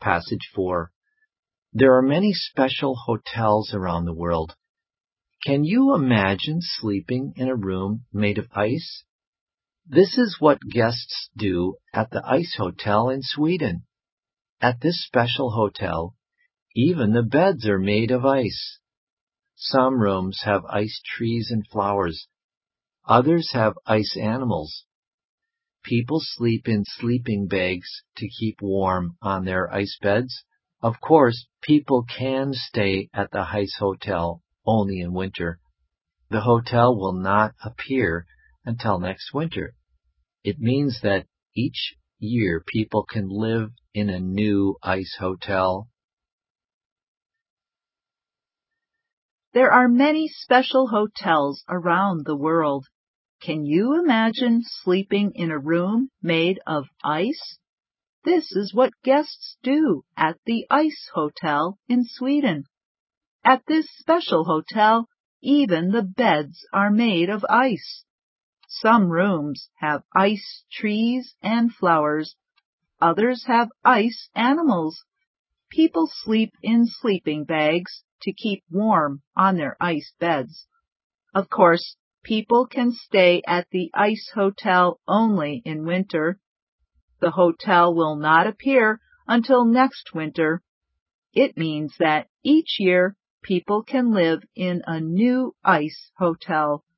Passage 4. There are many special hotels around the world. Can you imagine sleeping in a room made of ice? This is what guests do at the Ice Hotel in Sweden. At this special hotel, even the beds are made of ice. Some rooms have ice trees and flowers. Others have ice animals. People sleep in sleeping bags to keep warm on their ice beds. Of course, people can stay at the Ice Hotel only in winter. The hotel will not appear until next winter. It means that each year people can live in a new ice hotel. There are many special hotels around the world. Can you imagine sleeping in a room made of ice? This is what guests do at the Ice Hotel in Sweden. At this special hotel, even the beds are made of ice. Some rooms have ice trees and flowers. Others have ice animals. People sleep in sleeping bags to keep warm on their ice beds. Of course, people can stay at the Ice Hotel only in winter. The hotel will not appear until next winter. It means that each year people can live in a new ice hotel.